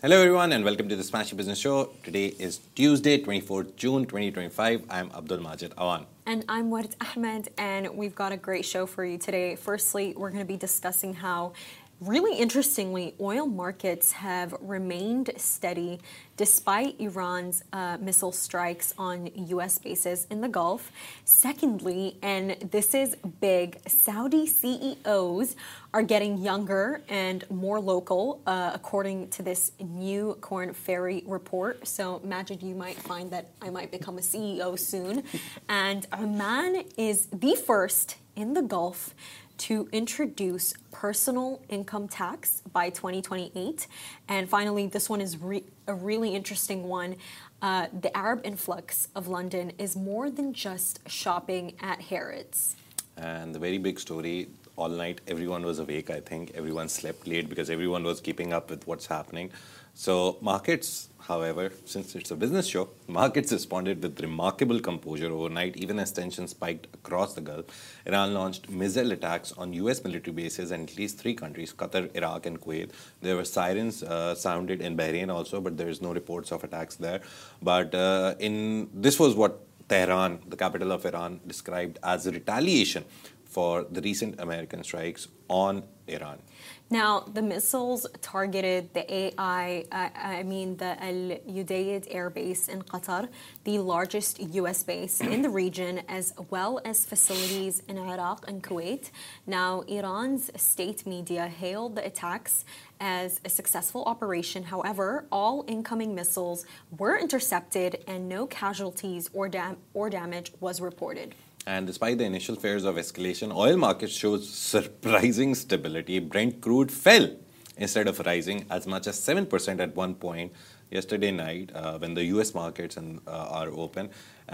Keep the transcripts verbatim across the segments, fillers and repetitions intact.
Hello everyone and welcome to the Smashy Business Show. Today is Tuesday, twenty-fourth of June, twenty twenty-five. I'm Abdul Majid Awan. And I'm Warid Ahmed, and we've got a great show for you today. Firstly, we're going to be discussing how, really interestingly, oil markets have remained steady despite Iran's uh, missile strikes on U S bases in the Gulf. Secondly, and this is big, Saudi C E Os are getting younger and more local, uh, according to this new Korn Ferry report. So Majid, you might find that I might become a C E O soon. And Oman is the first in the Gulf to introduce personal income tax by twenty twenty-eight. And finally, this one is re- a really interesting one. Uh, the Arab influx of London is more than just shopping at Harrods. And the very big story, all night everyone was awake, I think. Everyone slept late because everyone was keeping up with what's happening. So markets, however, since it's a business show, markets responded with remarkable composure overnight, even as tensions spiked across the Gulf. Iran launched missile attacks on U S military bases in at least three countries, Qatar, Iraq, and Kuwait. There were sirens uh, sounded in Bahrain also, but there is no reports of attacks there. But uh, in this was what Tehran, the capital of Iran, described as a retaliation for the recent American strikes on Iran. Now, the missiles targeted the A I, uh, I mean the Al Udeid Air Base in Qatar, the largest U S base in the region, as well as facilities in Iraq and Kuwait. Now, Iran's state media hailed the attacks as a successful operation. However, all incoming missiles were intercepted and no casualties or, dam- or damage was reported. And despite the initial fears of escalation, oil markets showed surprising stability. Brent crude fell instead of rising as much as seven percent at one point yesterday night uh, when the U S markets and, uh, are open.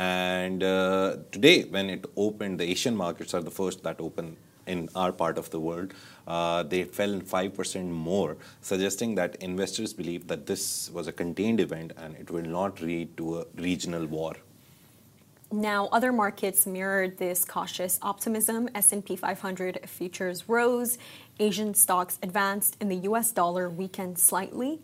And uh, today, when it opened, the Asian markets are the first that open in our part of the world. Uh, they fell five percent more, suggesting that investors believe that this was a contained event and it will not lead to a regional war. Now, other markets mirrored this cautious optimism. S and P five hundred futures rose. Asian stocks advanced, and the U S dollar weakened slightly.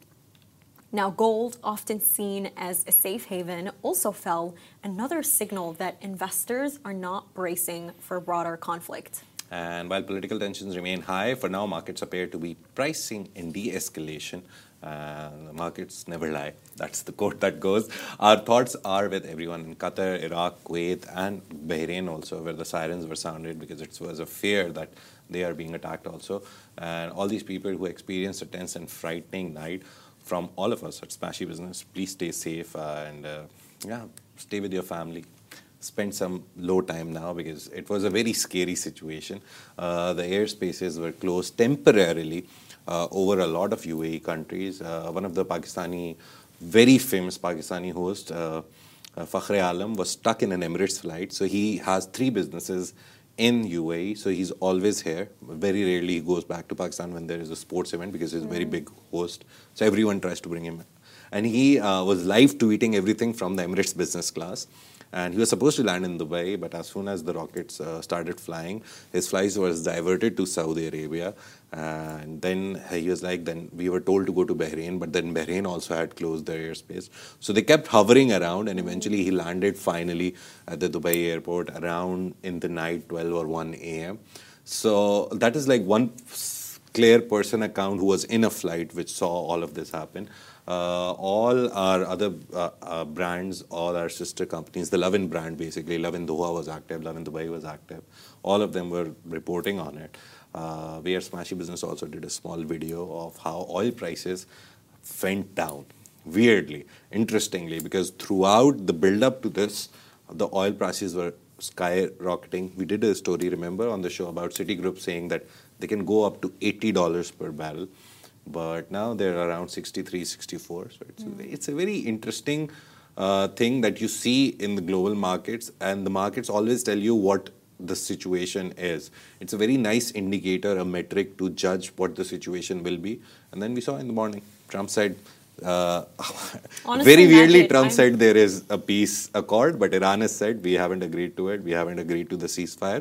Now, gold, often seen as a safe haven, also fell, another signal that investors are not bracing for broader conflict. And while political tensions remain high, for now markets appear to be pricing in de-escalation. Uh, the markets never lie. That's the quote that goes. Our thoughts are with everyone in Qatar, Iraq, Kuwait, and Bahrain also, where the sirens were sounded because it was a fear that they are being attacked also. And all these people who experienced a tense and frightening night, from all of us at Smashy Business, please stay safe uh, and uh, yeah, stay with your family. Spend some low time now because it was a very scary situation. Uh, the airspaces were closed temporarily uh, over a lot of U A E countries. Uh, one of the Pakistani, very famous Pakistani host, uh, uh, Fakhre Alam, was stuck in an Emirates flight. So he has three businesses in U A E, so he's always here. Very rarely he goes back to Pakistan when there is a sports event because he's a very big host. So everyone tries to bring him. And he uh, was live tweeting everything from the Emirates business class. And he was supposed to land in Dubai, but as soon as the rockets uh, started flying, his flights was diverted to Saudi Arabia. And then he was like, then we were told to go to Bahrain, but then Bahrain also had closed their airspace. So they kept hovering around, and eventually he landed finally at the Dubai airport around in the night, twelve or one a.m. So that is like one clear person account who was in a flight which saw all of this happen. Uh, all our other uh, uh, brands, all our sister companies, the Lovin brand basically, Lovin Doha was active, Lovin Dubai was active. All of them were reporting on it. Uh, we at Smashy Business also did a small video of how oil prices went down, weirdly, interestingly, because throughout the build-up to this, the oil prices were skyrocketing. We did a story, remember, on the show about Citigroup saying that they can go up to eighty dollars per barrel. But now they're around sixty-three, sixty-four. So it's, mm. a, it's a very interesting uh, thing that you see in the global markets. And the markets always tell you what the situation is. It's a very nice indicator, a metric to judge what the situation will be. And then we saw in the morning, Trump said, uh, Honestly, very weirdly, Majid, Trump I'm... said there is a peace accord, but Iran has said we haven't agreed to it. We haven't agreed to the ceasefire.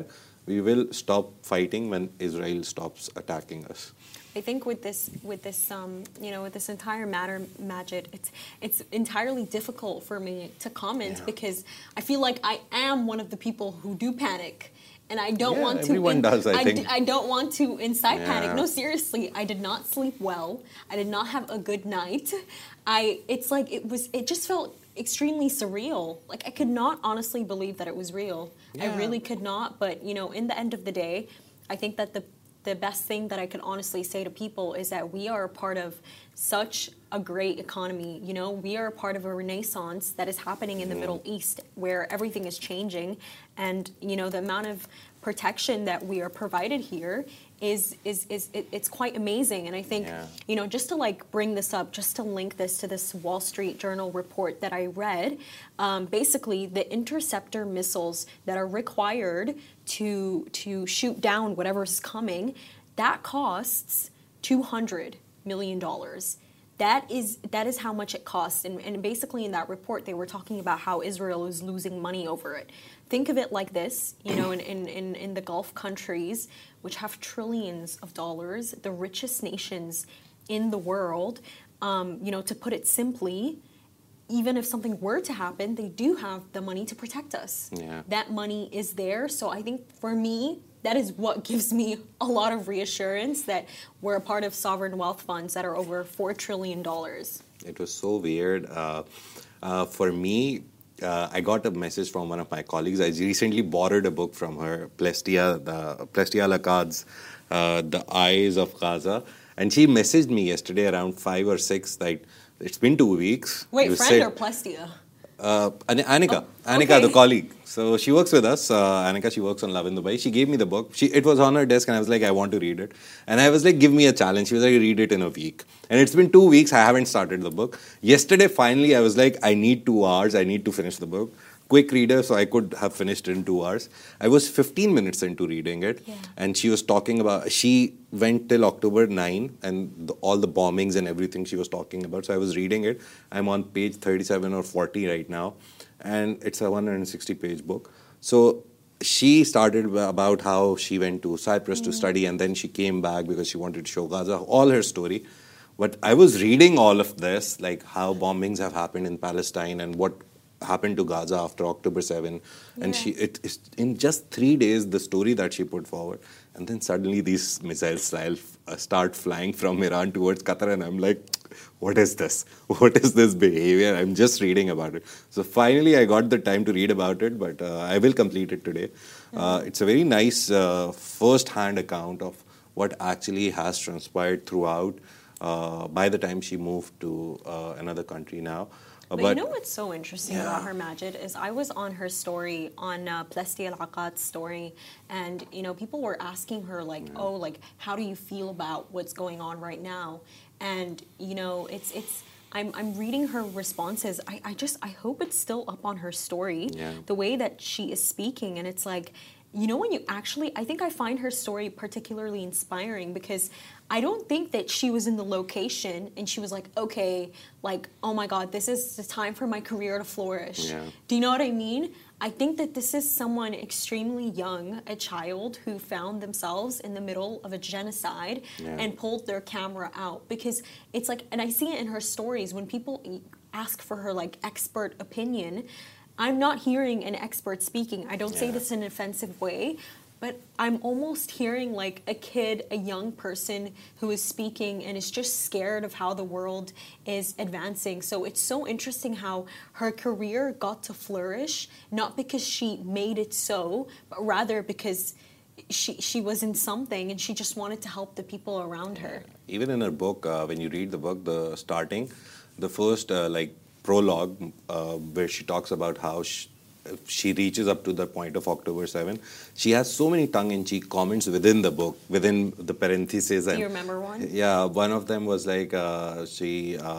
we will stop fighting when Israel stops attacking us. I think with this, with this, um, you know, with this entire matter, Majid, it's it's entirely difficult for me to comment yeah. because I feel like I am one of the people who do panic, and I don't yeah, want to. Everyone in, does, I, I think. D- I don't want to incite yeah. panic. No, seriously, I did not sleep well. I did not have a good night. I. It's like it was. It just felt extremely surreal. Like I could not honestly believe that it was real. Yeah. I really could not. But you know, in the end of the day, I think that the. The best thing that I can honestly say to people is that we are a part of such a great economy. You know, we are a part of a renaissance that is happening in the Middle East where everything is changing. And, you know, the amount of protection that we are provided here is, is, is it, it's quite amazing. And I think, yeah. you know, just to like bring this up, just to link this to this Wall Street Journal report that I read, um, basically the interceptor missiles that are required to to shoot down whatever's coming, that costs two hundred million dollars. That is that is how much it costs. And, and basically in that report, they were talking about how Israel is losing money over it. Think of it like this, you know, in, in, in, in the Gulf countries, which have trillions of dollars, the richest nations in the world, um, you know, to put it simply, even if something were to happen, they do have the money to protect us. Yeah. That money is there. So I think for me, that is what gives me a lot of reassurance that we're a part of sovereign wealth funds that are over four trillion dollars. It was so weird. Uh, uh, for me, uh, I got a message from one of my colleagues. I recently borrowed a book from her, Plestia, the Plestia Lacad's uh, The Eyes of Gaza. And she messaged me yesterday around five or six, like, it's been two weeks. Wait, you friend said, or Plestia? Uh, Anika. Oh, Anika, okay. the colleague. So she works with us. Uh, Anika, she works on Love in Dubai. She gave me the book. She, it was on her desk and I was like, I want to read it. And I was like, give me a challenge. She was like, read it in a week. And it's been two weeks. I haven't started the book. Yesterday, finally, I was like, I need two hours. I need to finish the book. Quick reader, so I could have finished it in two hours. I was fifteen minutes into reading it. Yeah. And she was talking about, she went till October ninth and the, all the bombings and everything she was talking about. So I was reading it. I'm on page thirty-seven or forty right now. And it's a one hundred sixty page book. So she started about how she went to Cyprus mm. to study and then she came back because she wanted to show Gaza, all her story. But I was reading all of this, like how bombings have happened in Palestine and what happened to Gaza after October seventh. Yeah. And she, it, it, in just three days, the story that she put forward. And then suddenly these missiles start flying from Iran towards Qatar. And I'm like, what is this? What is this behavior? I'm just reading about it. So finally, I got the time to read about it, but uh, I will complete it today. Mm-hmm. Uh, it's a very nice uh, first-hand account of what actually has transpired throughout uh, by the time she moved to uh, another country now. But, but you know what's so interesting yeah. about her, Majid, is I was on her story, on uh, Plestia Lacad's story, and, you know, people were asking her, like, yeah. oh, like, how do you feel about what's going on right now? And, you know, it's, it's, I'm, I'm reading her responses. I, I just, I hope it's still up on her story, yeah. the way that she is speaking. And it's like, you know, when you actually, I think I find her story particularly inspiring because I don't think that she was in the location and she was like, okay, like, oh my God, this is the time for my career to flourish. Yeah. Do you know what I mean? I think that this is someone extremely young, a child who found themselves in the middle of a genocide yeah. and pulled their camera out because it's like, and I see it in her stories when people ask for her like expert opinion. I'm not hearing an expert speaking. I don't yeah. say this in an offensive way, but I'm almost hearing like a kid, a young person who is speaking and is just scared of how the world is advancing. So it's so interesting how her career got to flourish, not because she made it so, but rather because she she was in something and she just wanted to help the people around her. Even in her book, uh, when you read the book, the starting, the first uh, like prologue uh, where she talks about how she, she reaches up to the point of October seventh. She has so many tongue-in-cheek comments within the book, within the parentheses. Do and you remember one? Yeah, one of them was like uh, she uh,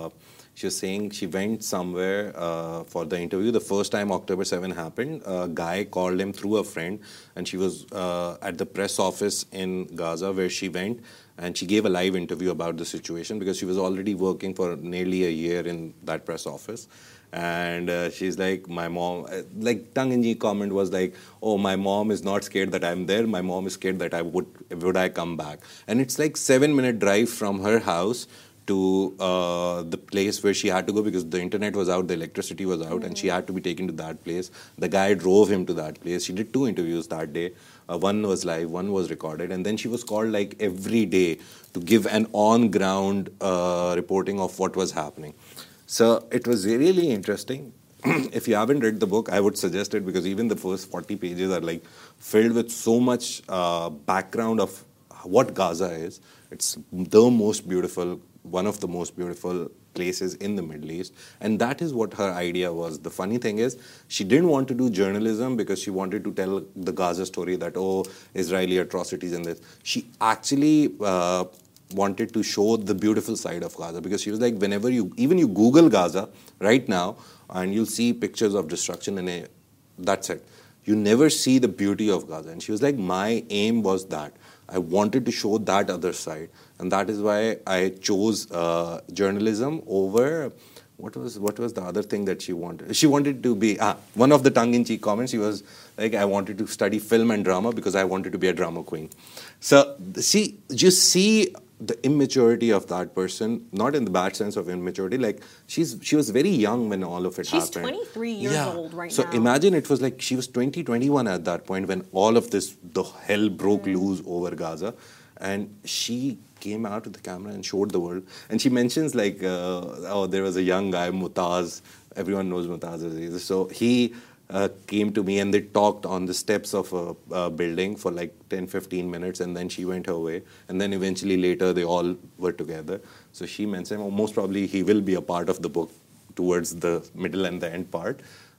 She was saying she went somewhere uh, for the interview. The first time October seventh happened, a guy called him through a friend, and she was uh, at the press office in Gaza where she went, and she gave a live interview about the situation because she was already working for nearly a year in that press office. And uh, she's like, my mom, like tongue-in-cheek comment was like, oh, my mom is not scared that I'm there. My mom is scared that I would, would I come back? And it's like seven-minute drive from her house to uh, the place where she had to go because the internet was out, the electricity was out, mm-hmm. and she had to be taken to that place. The guy drove him to that place. She did two interviews that day. Uh, one was live, one was recorded, and then she was called like every day to give an on-ground uh, reporting of what was happening. So it was really interesting. If you haven't read the book, I would suggest it because even the first forty pages are like filled with so much uh, background of what Gaza is. It's the most beautiful, one of the most beautiful places in the Middle East. And that is what her idea was. The funny thing is, she didn't want to do journalism because she wanted to tell the Gaza story that, oh, Israeli atrocities and this. She actually uh, wanted to show the beautiful side of Gaza because she was like, whenever you, even you Google Gaza right now, and you'll see pictures of destruction and a, that's it. You never see the beauty of Gaza. And she was like, my aim was that. I wanted to show that other side. And that is why I chose uh, journalism over, what was what was the other thing that she wanted? She wanted to be, ah, one of the tongue-in-cheek comments, she was like, I wanted to study film and drama because I wanted to be a drama queen. So, see, just see the immaturity of that person, not in the bad sense of immaturity, like she's she was very young when all of it she's happened. She's twenty-three years yeah. old right so now. So imagine it was like she was twenty, twenty-one at that point when all of this, the hell broke mm. loose over Gaza. And she came out to the camera and showed the world. And she mentions like, uh, oh, there was a young guy, Mutaz. Everyone knows Mutaz. So he uh, came to me and they talked on the steps of a, a building for like ten, fifteen minutes. And then she went her way. And then eventually later they all were together. So she mentioned, oh, most probably he will be a part of the book towards the middle and the end part.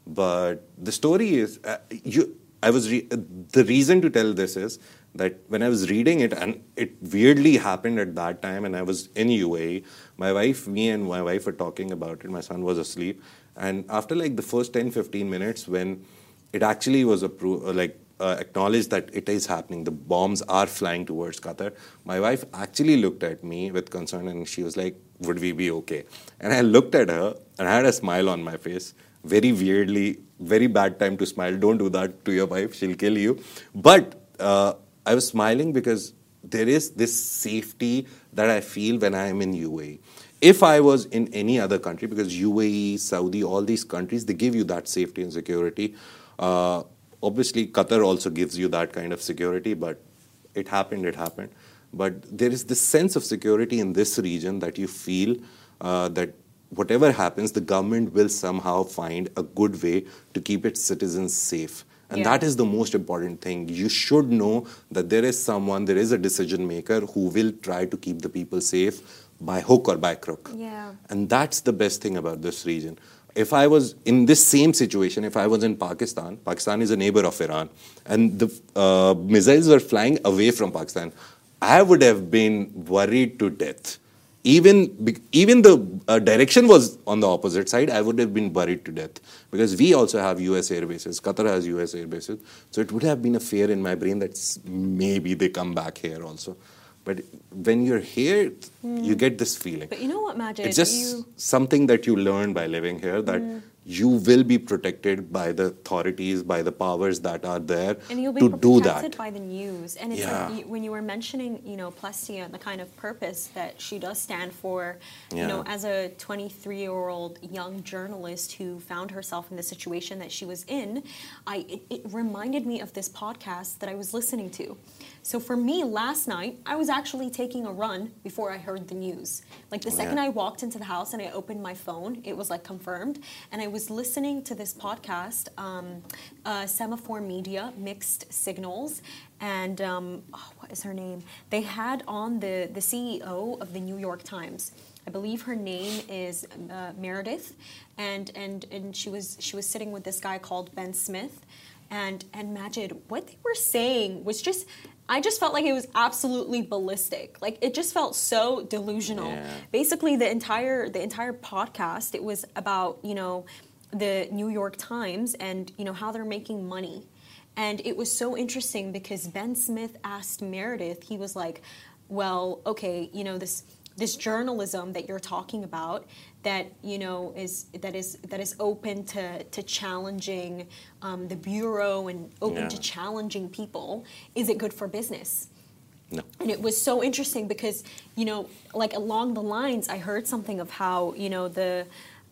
But the story is, uh, you. I was re- the reason to tell this is that when I was reading it, and it weirdly happened at that time, and I was in U A E, my wife, me and my wife were talking about it. My son was asleep. And after like the first ten, fifteen minutes, when it actually was appro- like uh, acknowledged that it is happening, the bombs are flying towards Qatar, my wife actually looked at me with concern and she was like, would we be okay? And I looked at her and I had a smile on my face. Very weirdly, very bad time to smile. Don't do that to your wife. She'll kill you. But uh, I was smiling because there is this safety that I feel when I am in U A E. If I was in any other country, because U A E, Saudi, all these countries, they give you that safety and security. Uh, obviously, Qatar also gives you that kind of security, but it happened, it happened. But there is this sense of security in this region that you feel uh, that whatever happens, the government will somehow find a good way to keep its citizens safe. And yeah. that is the most important thing. You should know that there is someone, there is a decision maker who will try to keep the people safe by hook or by crook. Yeah. And that's the best thing about this region. If I was in this same situation, if I was in Pakistan, Pakistan is a neighbor of Iran, and the uh, missiles were flying away from Pakistan, I would have been worried to death. Even even the uh, direction was on the opposite side, I would have been worried to death. Because we also have U S air bases. Qatar has U S air bases. So it would have been a fear in my brain that maybe they come back here also. But when you're here, mm. you get this feeling. But you know what, Majid? It's just you... something that you learn by living here, that mm. you will be protected by the authorities, by the powers that are there and you'll be to do that. protected by the news. And it's yeah. like you, when you were mentioning, you know, Plestia and the kind of purpose that she does stand for, yeah. you know, as a twenty-three-year-old young journalist who found herself in the situation that she was in, I it, it reminded me of this podcast that I was listening to. So for me, last night, I was actually taking a run before I heard the news. Like the second yeah. I walked into the house and I opened my phone, it was like confirmed. And I was listening to this podcast, um, uh, Semaphore Media, Mixed Signals. And um, oh, what is her name? They had on the, the C E O of the New York Times. I believe her name is uh, Meredith. And, and, and she was she was sitting with this guy called Ben Smith. And, and Majid, what they were saying was just... I just felt like it was absolutely ballistic. Like it just felt so delusional. Yeah. Basically, the entire the entire podcast, it was about, you know, the New York Times and, you know, how they're making money. And it was so interesting because Ben Smith asked Meredith, he was like, well, okay, you know, this this journalism that you're talking about that, you know, is that is that is open to, to challenging um, the Bureau and open Yeah. to challenging people, is it good for business? No. And it was so interesting because, you know, like along the lines, I heard something of how, you know, the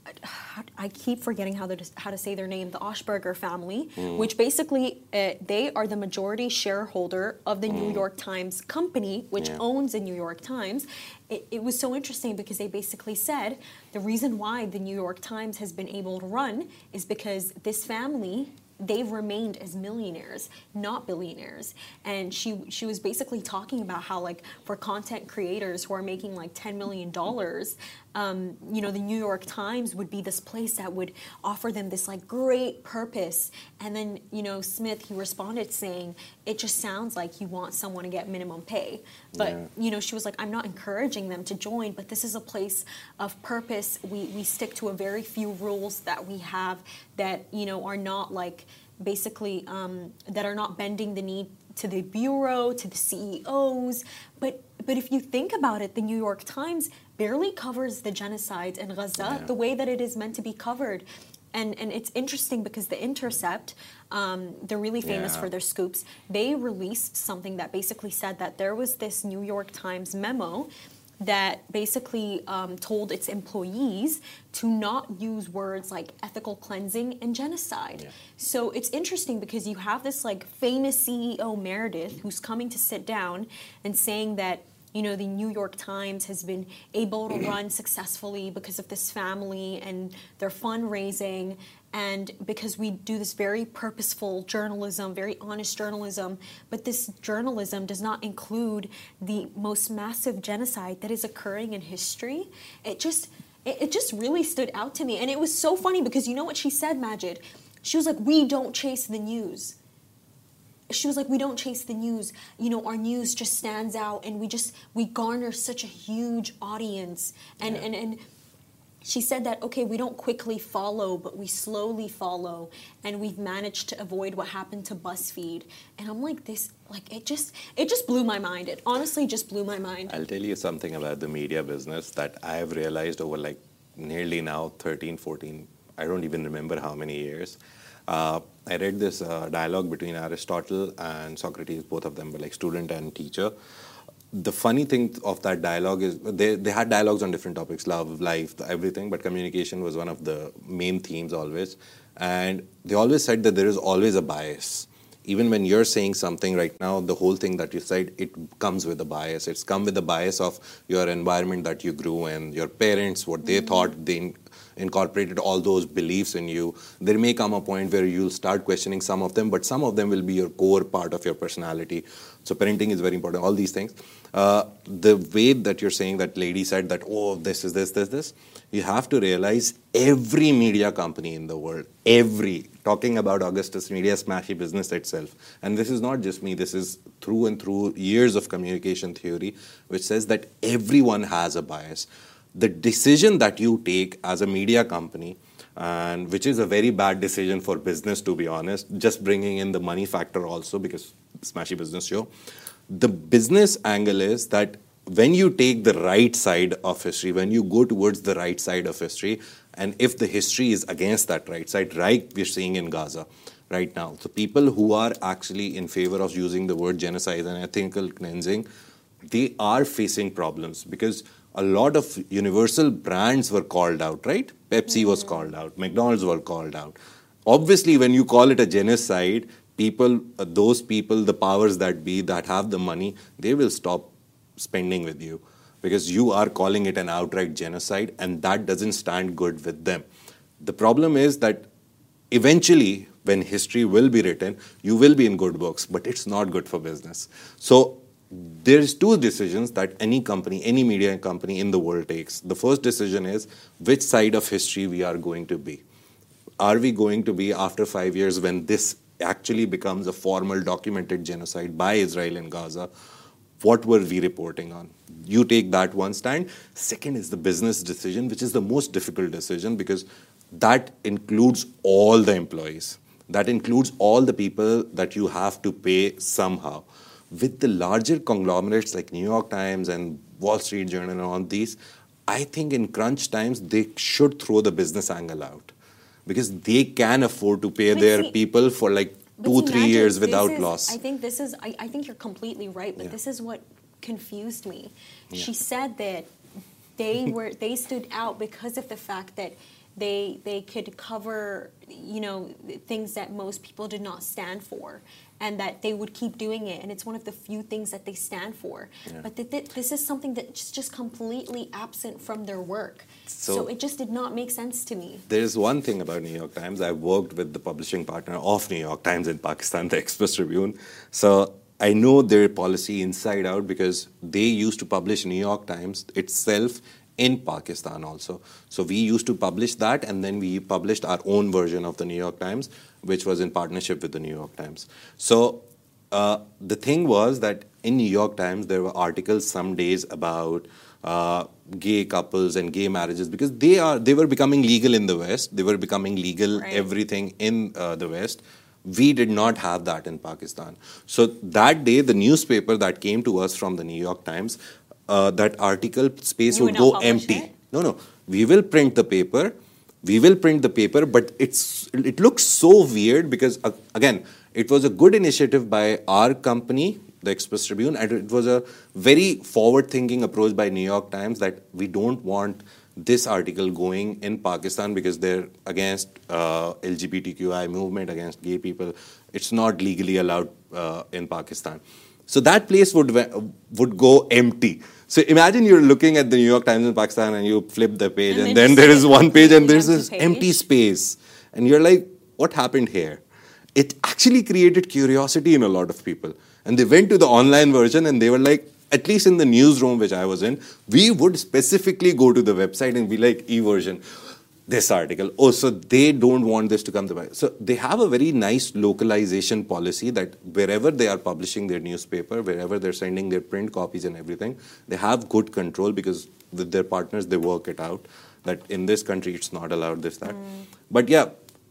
I keep forgetting how to how to say their name, the Oshberger family, mm. which basically uh, they are the majority shareholder of the mm. New York Times company, which yeah. owns the New York Times. It, it was so interesting because they basically said the reason why the New York Times has been able to run is because this family, they've remained as millionaires, not billionaires. And she she was basically talking about how, like, for content creators who are making like ten million dollars, um, you know, the New York Times would be this place that would offer them this like great purpose. And then, you know, Smith, he responded saying, it just sounds like you want someone to get minimum pay. But, yeah. you know, she was like, I'm not encouraging them to join, but this is a place of purpose. We, we stick to a very few rules that we have that, you know, are not like basically um, that are not bending the knee to the Bureau, to the C E Os. But but if you think about it, the New York Times barely covers the genocide in Gaza yeah. the way that it is meant to be covered. And and it's interesting because The Intercept, um, they're really famous yeah. for their scoops. They released something that basically said that there was this New York Times memo that basically um, told its employees to not use words like ethical cleansing and genocide. Yeah. So it's interesting because you have this like famous C E O Meredith who's coming to sit down and saying that, you know, the New York Times has been able to run successfully because of this family and their fundraising, and because we do this very purposeful journalism, very honest journalism, but this journalism does not include the most massive genocide that is occurring in history. It just, it, it just really stood out to me. And it was so funny because you know what she said, Majid? She was like, we don't chase the news. She was like, we don't chase the news. You know, our news just stands out and we just, we garner such a huge audience. And, yeah. and, and she said that, okay, we don't quickly follow, but we slowly follow. And we've managed to avoid what happened to BuzzFeed. And I'm like, this, like, it just, it just blew my mind. It honestly just blew my mind. I'll tell you something about the media business that I have realized over like nearly now thirteen, fourteen, I don't even remember how many years. Uh, I read this uh, dialogue between Aristotle and Socrates. Both of them were like student and teacher. The funny thing of that dialogue is they, they had dialogues on different topics, love, life, everything, but communication was one of the main themes always. And they always said that there is always a bias. Even when you're saying something right now, the whole thing that you said, it comes with a bias. It's come with the bias of your environment that you grew in, your parents, what they mm-hmm. thought, they incorporated all those beliefs in you. There may come a point where you'll start questioning some of them, but some of them will be your core part of your personality. So parenting is very important, all these things. Uh, the way that you're saying that lady said that, oh, this is this, this, this, you have to realize every media company in the world, every, talking about Augustus Media, Smashy Business itself, and this is not just me, this is through and through years of communication theory, which says that everyone has a bias. The decision that you take as a media company, and which is a very bad decision for business, to be honest, just bringing in the money factor also, because Smashy Business Show, the business angle is that when you take the right side of history, when you go towards the right side of history, and if the history is against that right side, like we're seeing in Gaza right now, the people who are actually in favor of using the word genocide and ethical cleansing, they are facing problems because a lot of universal brands were called out, right? Pepsi mm-hmm. was called out, McDonald's were called out. Obviously, when you call it a genocide, people, uh, those people, the powers that be that have the money, they will stop spending with you because you are calling it an outright genocide, and that doesn't stand good with them. The problem is that eventually, when history will be written, you will be in good books, but it's not good for business. So there's two decisions that any company, any media company in the world takes. The first decision is which side of history we are going to be. Are we going to be, after five years when this actually becomes a formal documented genocide by Israel in Gaza, what were we reporting on? You take that one stand. Second is the business decision, which is the most difficult decision because that includes all the employees. That includes all the people that you have to pay somehow. With the larger conglomerates like New York Times and Wall Street Journal and all these, I think in crunch times, they should throw the business angle out because they can afford to pay But their see- people for like But two, see, three Majid, years this without is- loss. I think this is. I, I think you're completely right, but Yeah. this is what confused me. Yeah. She said that they were they stood out because of the fact that they they could cover, you know, things that most people did not stand for, and that they would keep doing it, and it's one of the few things that they stand for. Yeah. But th- th- this is something that's just completely absent from their work. So, So- it just did not make sense to me. There's one thing about New York Times. I worked with the publishing partner of New York Times in Pakistan, the Express Tribune. So I know their policy inside out because they used to publish New York Times itself in Pakistan also. So we used to publish that, and then we published our own version of the New York Times, which was in partnership with the New York Times. So uh, the thing was that in New York Times, there were articles some days about uh, gay couples and gay marriages because they are they were becoming legal in the West. They were becoming legal Right. everything in uh, the West. We did not have that in Pakistan. So that day, the newspaper that came to us from the New York Times, uh, that article space You would would not go publish empty. it? No, no. We will print the paper. We will print the paper, but it's it looks so weird because, uh, again, it was a good initiative by our company, the Express Tribune, and it was a very forward-thinking approach by New York Times that we don't want this article going in Pakistan because they're against uh, L G B T Q I movement, against gay people. It's not legally allowed uh, in Pakistan. So that place would would go empty. So imagine you're looking at the New York Times in Pakistan and you flip the page And and, then then you there see is a one page and completely there's empty this page. empty space. And you're like, what happened here? It actually created curiosity in a lot of people. And they went to the online version and they were like, at least in the newsroom which I was in, we would specifically go to the website and be like, e-version, this article. Oh, so they don't want this to come to my... So they have a very nice localization policy that wherever they are publishing their newspaper, wherever they're sending their print copies and everything, they have good control because with their partners, they work it out. That in this country, it's not allowed this, that. Mm. But yeah,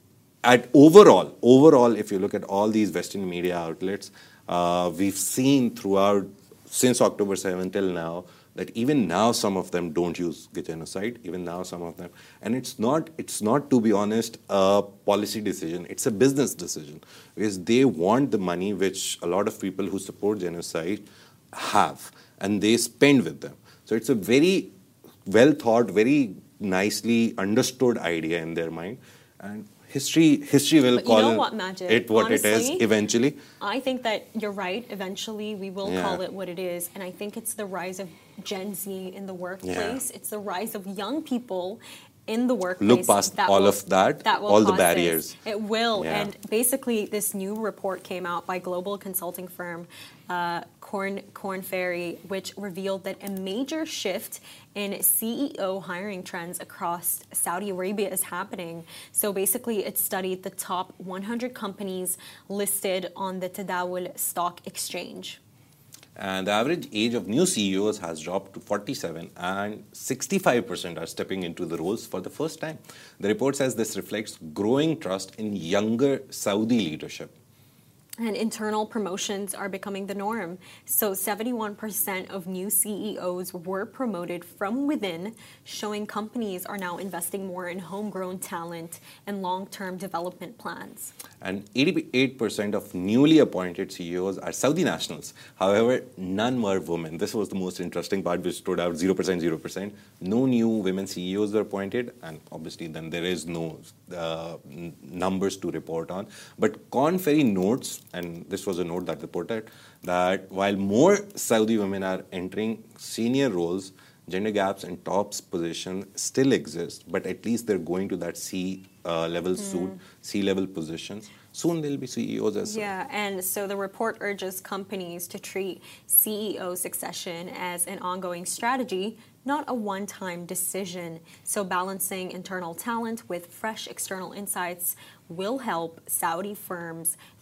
at overall, overall, if you look at all these Western media outlets, uh, we've seen throughout, since October seventh till now, that even now some of them don't use genocide, even now some of them. And it's not, it's not, to be honest, a policy decision. It's a business decision because they want the money which a lot of people who support genocide have, and they spend with them. So it's a very well thought, very nicely understood idea in their mind. And history history will But call you know what, Majid? it what Honestly, it is eventually. I think that you're right. Eventually, we will Yeah. call it what it is. And I think it's the rise of Gen Z in the workplace. Yeah. It's the rise of young people in the workplace. Look past that all will- of that, that will all the cause this. barriers. It will. Yeah. And basically, this new report came out by global consulting firm uh, Korn, Korn Ferry, which revealed that a major shift in C E O hiring trends across Saudi Arabia is happening. So basically, it studied the top one hundred companies listed on the Tadawul Stock Exchange. And the average age of new C E Os has dropped to forty-seven, and sixty-five percent are stepping into the roles for the first time. The report says this reflects growing trust in younger Saudi leadership. And internal promotions are becoming the norm. So seventy-one percent of new C E Os were promoted from within, showing companies are now investing more in homegrown talent and long-term development plans. And eighty-eight percent of newly appointed C E Os are Saudi nationals. However, none were women. This was the most interesting part, which stood out, zero percent, zero percent. No new women C E Os were appointed, and obviously then there is no uh, n- numbers to report on. But Korn Ferry notes, and this was a note that reported, that while more Saudi women are entering senior roles, gender gaps in tops position still exist, but at least they're going to that C uh, level Mm. soon, C level positions. Soon they'll be C E Os as well. Yeah, and so the report urges companies to treat C E O succession as an ongoing strategy, not a one-time decision. So balancing internal talent with fresh external insights will help Saudi firms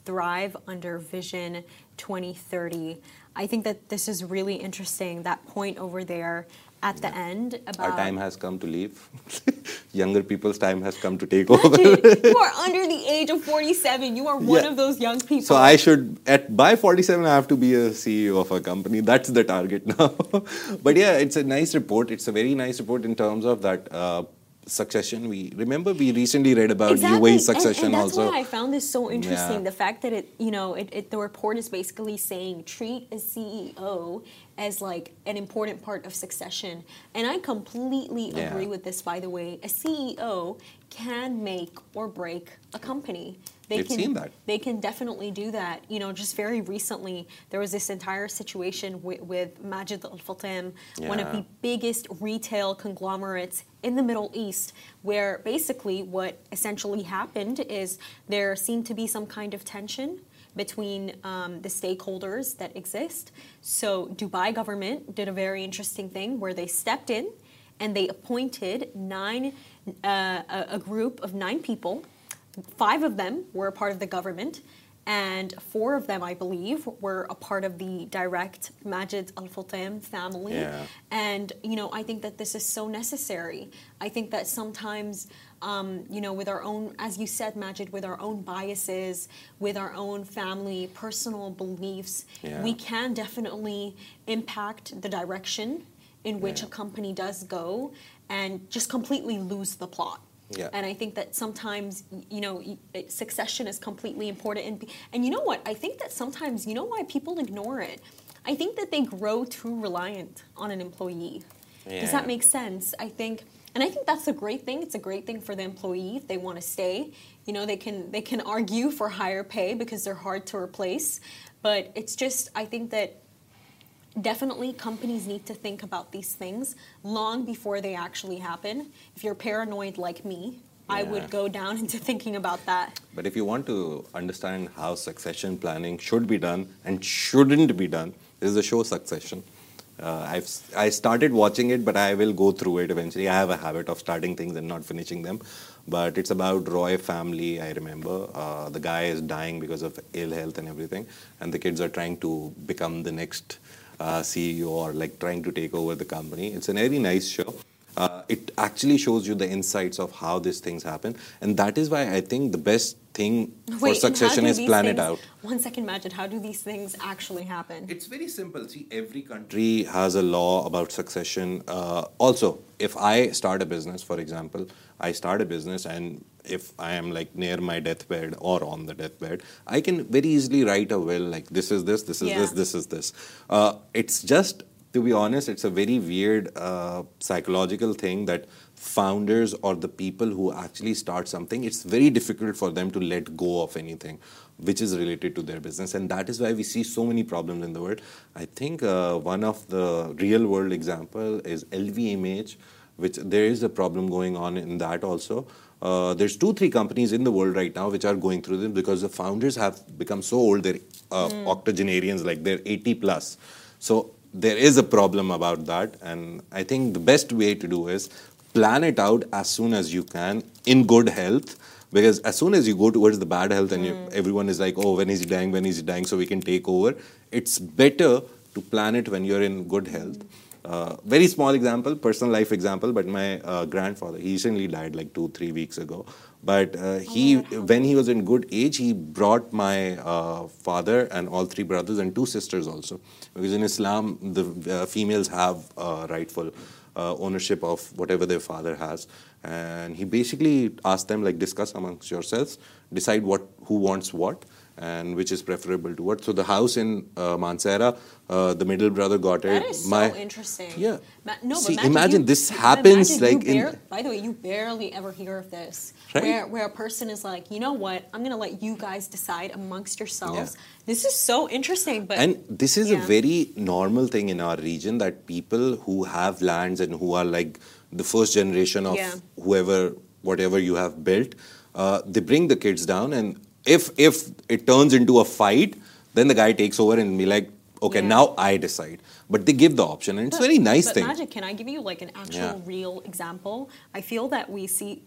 thrive under Vision twenty thirty. I think that this is really interesting, that point over there at the end about... Our time has come to leave. Younger people's time has come to take over. You are under the age of forty-seven. You are one Yeah. of those young people. So I should, at by forty-seven, I have to be a C E O of a company. That's the target now. But yeah, it's a nice report. It's a very nice report in terms of that uh, succession. We remember we recently read about Exactly. U A E succession and, and that's also. why I found this so interesting. Yeah. The fact that it, you know, it, it, the report is basically saying treat a C E O as like an important part of succession. And I completely Yeah. agree with this, by the way. A C E O can make or break a company. They We've can, seen that. They can definitely do that. You know, just very recently, there was this entire situation with, with Majid Al Futtaim, one of Yeah. the biggest retail conglomerates in the Middle East, where basically what essentially happened is there seemed to be some kind of tension between um, the stakeholders that exist. So Dubai government did a very interesting thing where they stepped in and they appointed nine, uh, a, a group of nine people. Five of them were a part of the government, and four of them, I believe, were a part of the direct Majid Al Futtaim family. Yeah. And, you know, I think that this is so necessary. I think that sometimes, um, you know, with our own, as you said, Majid, with our own biases, with our own family, personal beliefs, Yeah. we can definitely impact the direction in which Yeah. a company does go and just completely lose the plot. Yeah. And I think that sometimes, you know, y- it- succession is completely important. And, be- and you know what? I think that sometimes, you know why people ignore it? I think that they grow too reliant on an employee. Does Yeah. that make sense? I think, and I think that's a great thing. It's a great thing for the employee if they want to stay. You know, they can they can argue for higher pay because they're hard to replace. But it's just, I think that definitely companies need to think about these things long before they actually happen. If you're paranoid like me, I Yeah. would go down into thinking about that. But if you want to understand how succession planning should be done and shouldn't be done, this is the show Succession. Uh, I've I started watching it, but I will go through it eventually. I have a habit of starting things and not finishing them. But it's about Roy family, I remember. Uh, the guy is dying because of ill health and everything, and the kids are trying to become the next uh, C E O or like trying to take over the company. It's a very nice show. Uh, it actually shows you the insights of how these things happen, and that is why I think the best thing for Wait, and how succession do is these plan it things- out. One second, Majid. How do these things actually happen? It's very simple. See, every country has a law about succession. Uh, also, if I start a business, for example, I start a business and if I am like near my deathbed or on the deathbed, I can very easily write a will like this is this, this is Yeah. this, this is this. Uh, it's just, to be honest, it's a very weird uh, psychological thing that founders or the people who actually start something, it's very difficult for them to let go of anything which is related to their business. And that is why we see so many problems in the world. I think uh, one of the real world example is L V M H, which there is a problem going on in that also. Uh, there's two, three companies in the world right now which are going through this because the founders have become so old, they're uh, octogenarians, like they're eighty plus. So there is a problem about that. And I think the best way to do is plan it out as soon as you can in good health. Because as soon as you go towards the bad health and you, everyone is like, oh, when is he dying, when is he dying, so we can take over. It's better to plan it when you're in good health. Uh, very small example, personal life example, but my uh, grandfather, he recently died like two, three weeks ago. But uh, he, when he was in good age, he brought my uh, father and all three brothers and two sisters also. Because in Islam, the uh, females have uh, rightful uh, ownership of whatever their father has. And he basically asked them, like, discuss amongst yourselves, decide what who wants what, and which is preferable to what. So the house in uh, Mansehra, uh, the middle brother got it. That is so My, interesting. Yeah. Ma- no, See, but imagine you, this but happens, imagine like, you in- bar- by the way, you barely ever hear of this, Right. where where a person is like, you know what, I'm going to let you guys decide amongst yourselves. Yeah. This is so interesting, but And this is yeah. a very normal thing in our region that people who have lands and who are like the first generation of Yeah. whoever, whatever you have built, uh, they bring the kids down, and if if it turns into a fight, then the guy takes over and be like, okay, Yeah. now I decide. But they give the option, and it's a very nice but thing. Magic, can I give you like an actual Yeah. real example? I feel that we see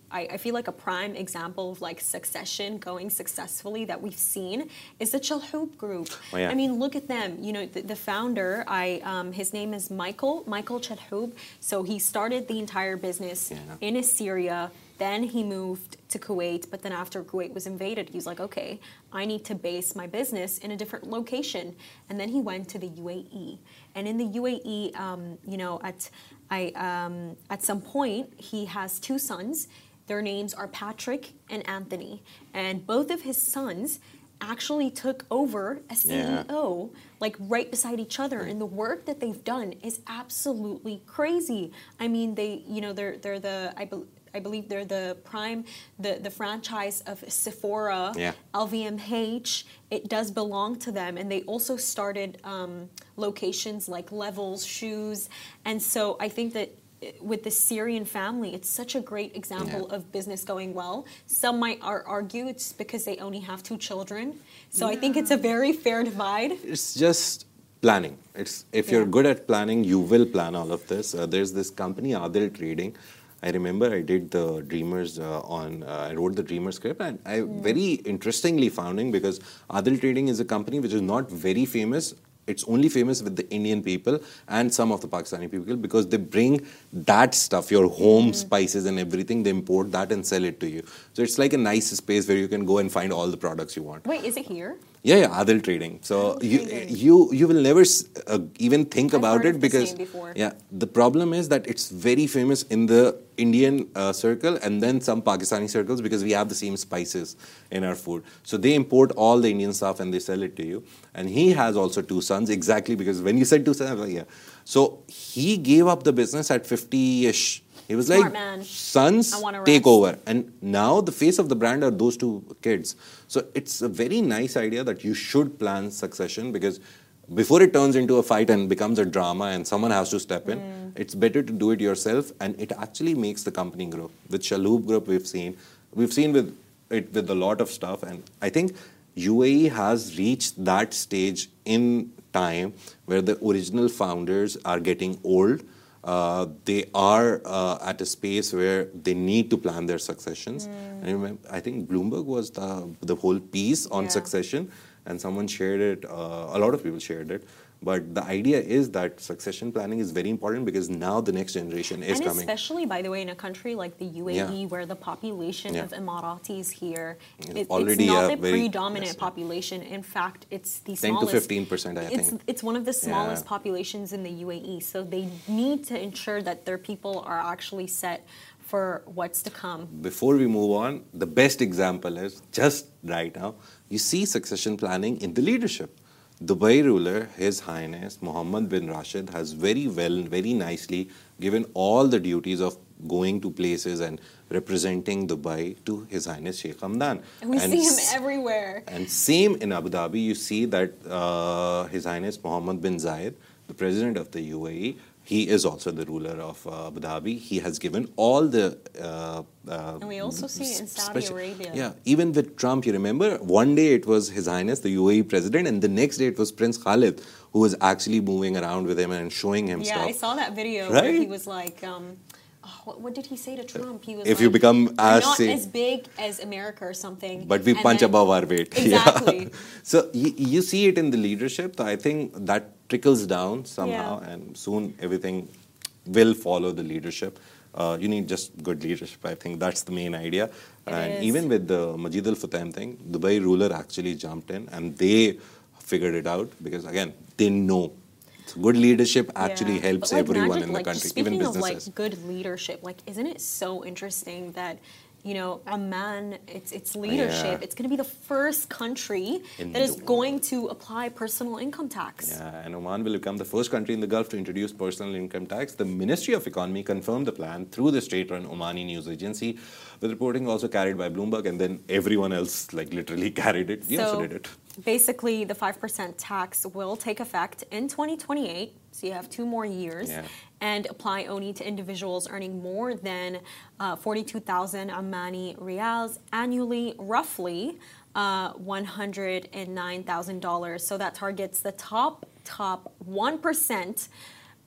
I, I feel like a prime example of like succession going successfully that we've seen is the Chalhoub Group. Oh, yeah. I mean, look at them. You know, the, the founder, I um, his name is Michael, Michael Chalhoub. So he started the entire business Yeah. in Syria. Then he moved to Kuwait, but then after Kuwait was invaded, he's like, okay, I need to base my business in a different location. And then he went to the U A E. And in the U A E, um, you know, at I um, at some point, he has two sons. Their names are Patrick and Anthony. And both of his sons actually took over as C E O, yeah. like right beside each other. And the work that they've done is absolutely crazy. I mean, they, you know, they're they're the I believe. I believe they're the prime, the, the franchise of Sephora, yeah. L V M H. It does belong to them. And they also started um, locations like Levels Shoes. And so I think that with the Syrian family, it's such a great example yeah. of business going well. Some might ar- argue it's because they only have two children. So yeah. I think it's a very fair divide. It's just planning. It's if yeah. you're good at planning, you will plan all of this. Uh, there's this company, Adil Trading. I remember I did the Dreamers uh, on, uh, I wrote the Dreamers script, and I mm. very interestingly founding because Adil Trading is a company which is not very famous. It's only famous with the Indian people and some of the Pakistani people because they bring that stuff, your home mm. spices and everything, they import that and sell it to you. So it's like a nice space where you can go and find all the products you want. Wait, is it here? Yeah, yeah, Adil Trading. So Adil you, trading. you you will never uh, even think I've about heard it of the because same before. yeah, the problem is that it's very famous in the Indian uh, circle and then some Pakistani circles because we have the same spices in our food. So they import all the Indian stuff and they sell it to you. And he has also two sons exactly because when you said two sons, I was like, yeah. So he gave up the business at fifty-ish. He was Smart like, man. sons, take over. And now the face of the brand are those two kids. So it's a very nice idea that you should plan succession because before it turns into a fight and becomes a drama and someone has to step in, mm. it's better to do it yourself and it actually makes the company grow. With Chalhoub Group, we've seen, we've seen with it with a lot of stuff. And I think U A E has reached that stage in time where the original founders are getting old. Uh, they are uh, at a space where they need to plan their successions. Mm. I, remember, I think Bloomberg was the the whole piece on yeah. succession, and someone shared it. Uh, a lot of people shared it. But the idea is that succession planning is very important because now the next generation is and coming. And especially, by the way, in a country like the U A E yeah. where the population yeah. of Emiratis here, it, Already it's not the predominant yes, population. In fact, it's the ten smallest. ten to fifteen percent, I it's, think. It's one of the smallest yeah. populations in the U A E. So they need to ensure that their people are actually set for what's to come. Before we move on, the best example is just right now, you see succession planning in the leadership. Dubai ruler, His Highness Mohammed bin Rashid, has very well, very nicely given all the duties of going to places and representing Dubai to His Highness Sheikh Hamdan. And we and see him everywhere. And same in Abu Dhabi, you see that uh, His Highness Mohammed bin Zayed, the president of the U A E, he is also the ruler of uh, Abu Dhabi. He has given all the... Uh, uh, and we also see it in Saudi special, Arabia. Yeah, even with Trump, you remember, one day it was His Highness, the U A E president, and the next day it was Prince Khalid, who was actually moving around with him and showing him yeah, stuff. Yeah, I saw that video right? where he was like... Um, Oh, what, what did he say to Trump? He was if like, you become as not say, as big as America or something. But we punch then, above our weight. Exactly. Yeah. So you, you see it in the leadership. I think that trickles down somehow, yeah. and soon everything will follow the leadership. Uh, you need just good leadership. I think that's the main idea. It and is. Even with the Majid Al Futtaim thing, Dubai ruler actually jumped in and they figured it out because again they know. Good leadership actually yeah. helps like everyone magic, in the like, country, speaking even businesses. Of like good leadership, like isn't it so interesting that you know Amman, its its leadership, yeah. it's going to be the first country in that is world. going to apply personal income tax. Yeah, and Oman will become the first country in the Gulf to introduce personal income tax. The Ministry of Economy confirmed the plan through the state-run Omani news agency, with reporting also carried by Bloomberg, and then everyone else like literally carried it. We so, also did it. Basically, the five percent tax will take effect in twenty twenty-eight, so you have two more years, yeah. and apply only to individuals earning more than uh, forty-two thousand Omani Riyals annually, roughly uh, one hundred nine thousand dollars. So that targets the top, top one percent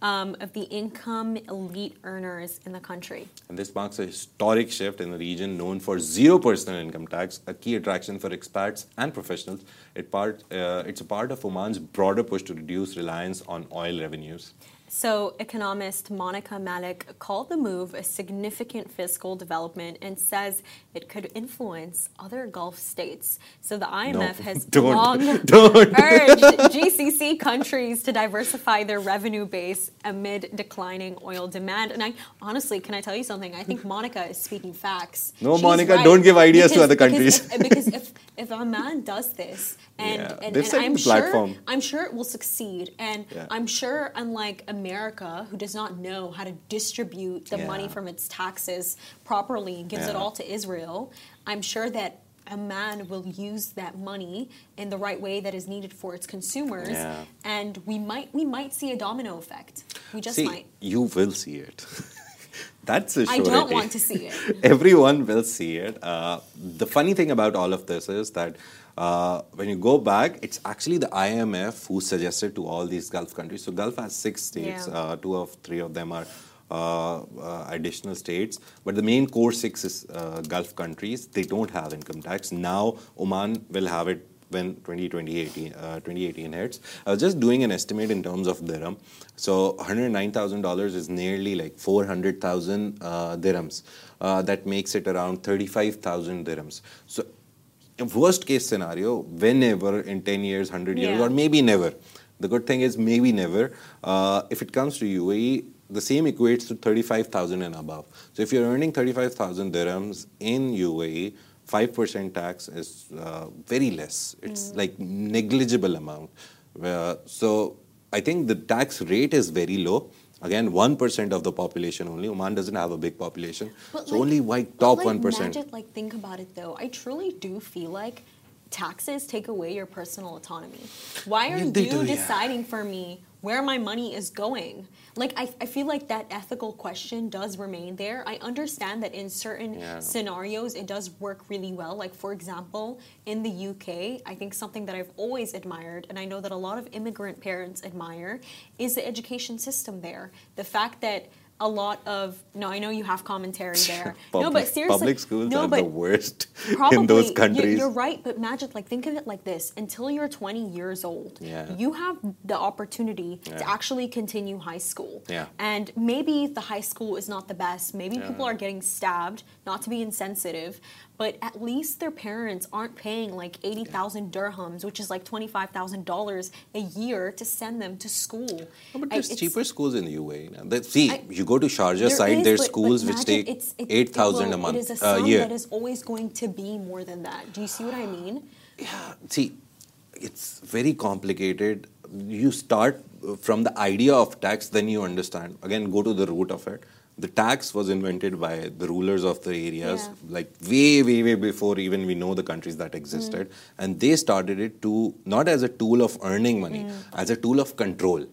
um, of the income elite earners in the country. And this marks a historic shift in the region known for zero personal income tax, a key attraction for expats and professionals. It part, uh, it's a part of Oman's broader push to reduce reliance on oil revenues. So, economist Monica Malik called the move a significant fiscal development and says it could influence other Gulf states. So, the I M F no, has don't, long don't. urged G C C countries to diversify their revenue base amid declining oil demand. And I honestly, can I tell you something? I think Monica is speaking facts. No, She's Monica, right. don't give ideas because, to other because countries. If, because if, if Oman does this, and, Yeah, and, they've and set I'm the sure, platform. I'm sure it will succeed. And Yeah. I'm sure, unlike America, who does not know how to distribute the Yeah. money from its taxes properly and gives it Yeah. all to Israel, I'm sure that Oman will use that money in the right way that is needed for its consumers, Yeah. and we might we might see a domino effect. We just See, might. you will see it. That's a I surety. don't want to see it. Everyone will see it. Uh, the funny thing about all of this is that uh, when you go back, it's actually the I M F who suggested to all these Gulf countries. So Gulf has six states. Yeah. Uh, two of three of them are uh, uh, additional states. But the main core six is uh, Gulf countries. They don't have income tax. Now Oman will have it when twenty eighteen, uh, twenty eighteen hits. I was just doing an estimate in terms of dirham. So one hundred nine thousand dollars is nearly like four hundred thousand uh, dirhams. Uh, that makes it around thirty-five thousand dirhams. So in worst case scenario, whenever in ten years, one hundred years, Yeah. or maybe never. The good thing is maybe never. Uh, if it comes to U A E, the same equates to thirty-five thousand and above. So if you're earning thirty-five thousand dirhams in U A E, five percent tax is uh, very less. It's Mm. like negligible amount. Uh, so I think the tax rate is very low. Again, one percent of the population only. Oman doesn't have a big population. But so like- only white but top like one percent. Majid, like think about it though. I truly do feel like taxes take away your personal autonomy. Why are Yeah, you they do, yeah. deciding for me where my money is going? Like I, I feel like that ethical question does remain there. I understand that in certain Yeah. scenarios it does work really well. Like for example, in the U K, I think something that I've always admired, and I know that a lot of immigrant parents admire, is the education system there. The fact that a lot of no, I know you have commentary there. Public, no, but seriously, public schools no, are but the worst Probably, in those you- countries. You're right, but Majid, like think of it like this: until you're twenty years old, Yeah. you have the opportunity to Yeah. actually continue high school. Yeah. And maybe the high school is not the best. Maybe Yeah. people are getting stabbed. Not to be insensitive, but at least their parents aren't paying like eighty thousand dirhams, which is like twenty-five thousand dollars a year, to send them to school. No, but I- there's it's- cheaper schools in the U A E. Now. That- See, I- you go to Sharjah There side, is, there's but- schools but which Majid, take it's- it- eight thousand well, a month, It is a uh, sum year. that is always going to be more than that. Do you see what I mean? Yeah, see, it's very complicated. You start from the idea of tax, then you understand. Again, go to the root of it. The tax was invented by the rulers of the areas, Yeah. like way, way, way before even we know the countries that existed. And they started it to not as a tool of earning money, as a tool of control.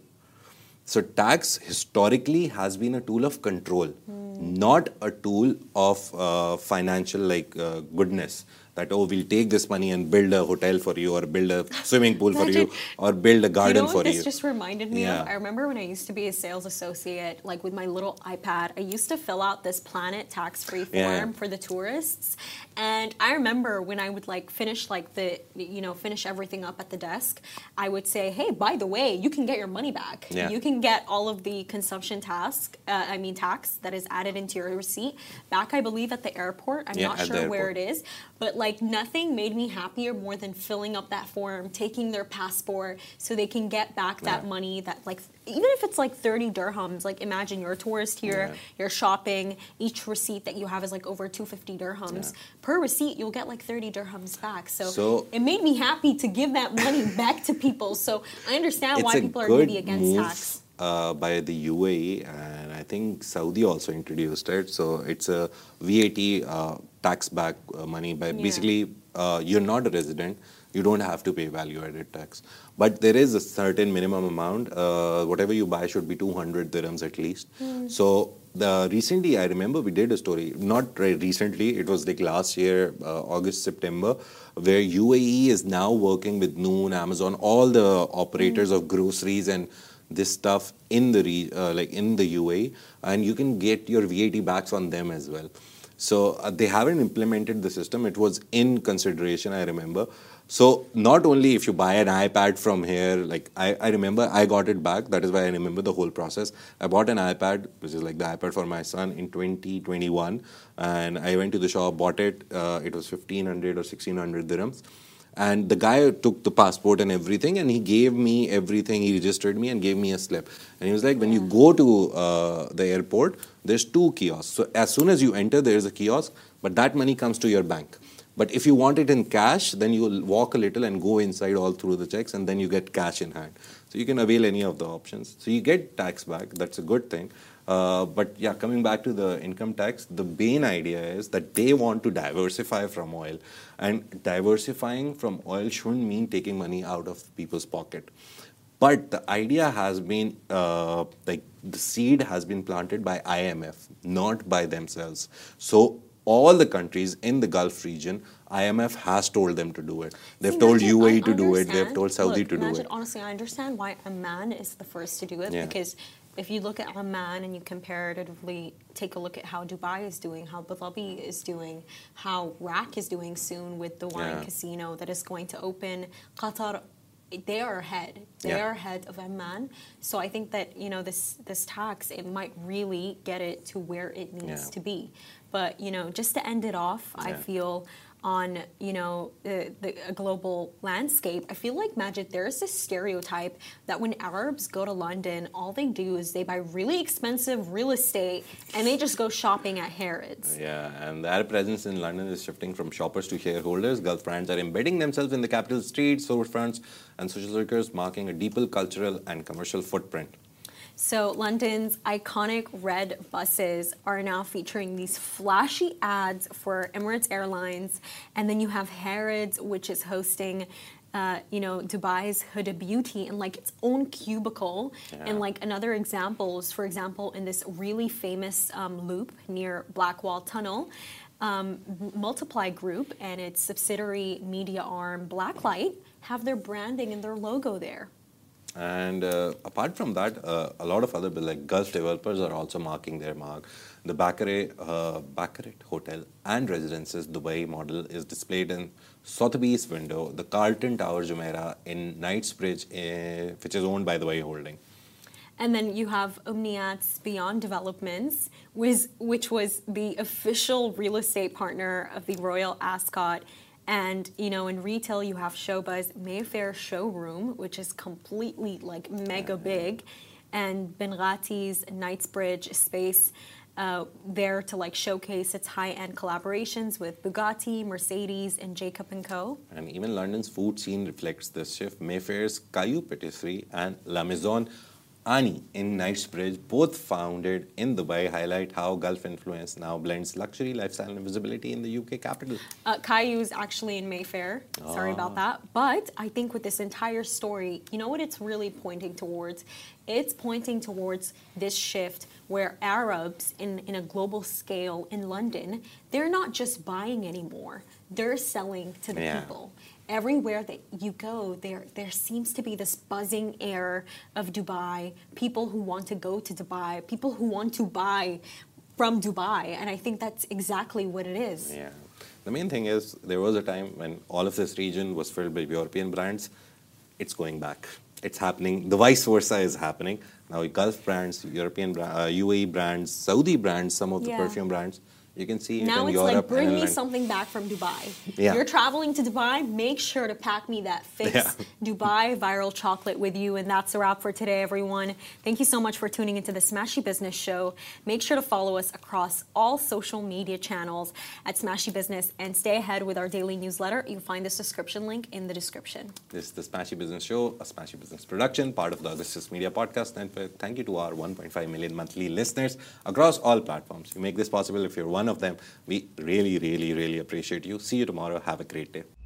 So tax historically has been a tool of control, not a tool of uh, financial like uh, goodness. That oh, we'll take this money and build a hotel for you, or build a swimming pool for you, Imagine- or build a garden you know what for this you. just reminded me Yeah. of? I remember when I used to be a sales associate, like with my little iPad, I used to fill out this Planet tax-free form Yeah. for the tourists. And I remember when I would like finish like the, you know, finish everything up at the desk, I would say, hey, by the way, you can get your money back. Yeah. You can get all of the consumption task, uh, I mean tax that is added into your receipt back, I believe, at the airport. I'm Yeah, not at the sure where airport. it is. But like nothing made me happier more than filling up that form, taking their passport so they can get back that Yeah. money that like even if it's like thirty dirhams, like imagine you're a tourist here, Yeah. you're shopping, each receipt that you have is like over two hundred fifty dirhams. Yeah. Per receipt you'll get like thirty dirhams back. So, So- it made me happy to give that money back to people. So I understand It's why a people are going to good be against move, tax. Uh, by the U A E, and I think Saudi also introduced it. So it's a V A T uh, tax back uh, money. By Yeah. basically, uh, you're not a resident, you don't have to pay value-added tax. But there is a certain minimum amount. Uh, whatever you buy should be two hundred dirhams at least. So the recently, I remember we did a story. Not re- recently, it was like last year, uh, August, September, where U A E is now working with Noon, Amazon, all the operators of groceries and this stuff in the re, uh, like in the U A E, and you can get your V A T backs on them as well. So uh, they haven't implemented the system. It was in consideration, I remember. So not only if you buy an iPad from here, like I, I remember I got it back. That is why I remember the whole process. I bought an iPad, which is like the iPad for my son in twenty twenty-one. And I went to the shop, bought it. Uh, it was fifteen hundred or sixteen hundred dirhams. And the guy took the passport and everything, and he gave me everything. He registered me and gave me a slip. And he was like, when you go to uh, the airport, there's two kiosks. So as soon as you enter, there's a kiosk, but that money comes to your bank. But if you want it in cash, then you will walk a little and go inside all through the checks, and then you get cash in hand. So you can avail any of the options. So you get tax back. That's a good thing. Uh, but yeah, coming back to the income tax, the main idea is that they want to diversify from oil. And diversifying from oil shouldn't mean taking money out of people's pocket. But the idea has been, uh, like the seed has been planted by I M F, not by themselves. So all the countries in the Gulf region, I M F has told them to do it. They've See, told Majid, U A E I to do it. They've understand. told Saudi Look, to do Majid, it. Honestly, I understand why Oman is the first to do it, Yeah. because if you look at Oman and you comparatively take a look at how Dubai is doing, how Abu Dhabi is doing, how Iraq is doing soon with the wine Yeah. casino that is going to open, Qatar, they are ahead. They Yeah. are ahead of Oman. So I think that, you know, this this tax, it might really get it to where it needs Yeah. to be. But, you know, just to end it off, I Yeah. feel on, you know, the, the a global landscape, I feel like, Majid, there is this stereotype that when Arabs go to London, all they do is they buy really expensive real estate and they just go shopping at Harrods. Yeah, and the Arab presence in London is shifting from shoppers to shareholders. Gulf brands are embedding themselves in the capital streets, storefronts, and social circles, marking a deeper cultural and commercial footprint. So London's iconic red buses are now featuring these flashy ads for Emirates Airlines. And then you have Harrods, which is hosting, uh, you know, Dubai's Huda Beauty in like its own cubicle. Yeah. And like another example is, for example, in this really famous um, loop near Blackwall Tunnel, um, Multiply Group and its subsidiary media arm Blacklight have their branding and their logo there. And uh, apart from that, uh, a lot of other like Gulf developers are also marking their mark. The Baccarat, uh, Baccarat Hotel and Residences Dubai model is displayed in Sotheby's window. The Carlton Tower Jumeirah in Knightsbridge, uh, which is owned by the Dubai Holding. And then you have Umniat's Beyond Developments, which, which was the official real estate partner of the Royal Ascot. And, you know, in retail, you have Showbuzz Mayfair Showroom, which is completely, like, mega big. And Benghati's Knightsbridge space uh, there to, like, showcase its high-end collaborations with Bugatti, Mercedes, and Jacob and Co. And even London's food scene reflects this shift. Mayfair's Caillou Patisserie and La Maison Ani in Knightsbridge, both founded in Dubai, highlight how Gulf influence now blends luxury, lifestyle, and visibility in the U K capital. Uh, Caillou is actually in Mayfair. Sorry about that. But I think with this entire story, you know what it's really pointing towards? It's pointing towards this shift where Arabs in, in a global scale in London, they're not just buying anymore. They're selling to the Yeah. people. Everywhere that you go, there there seems to be this buzzing air of Dubai, people who want to go to Dubai, people who want to buy from Dubai, and I think that's exactly what it is. Yeah. The main thing is, there was a time when all of this region was filled with European brands. It's going back. It's happening. The vice versa is happening. Now, Gulf brands, European, bra- uh, U A E brands, Saudi brands, some of the Yeah. perfume brands, you can see it Now in it's Europe like, bring and me in- something back from Dubai. Yeah. You're traveling to Dubai, make sure to pack me that Fix Yeah. Dubai viral chocolate with you. And that's a wrap for today, everyone. Thank you so much for tuning into the Smashy Business Show. Make sure to follow us across all social media channels at Smashy Business and stay ahead with our daily newsletter. You'll find the subscription link in the description. This is the Smashy Business Show, a Smashy Business production, part of the Augustus Media Podcast Network. Thank you to our one point five million monthly listeners across all platforms. You make this possible. If you're one of them, we really, really, really appreciate you. See you tomorrow. Have a great day.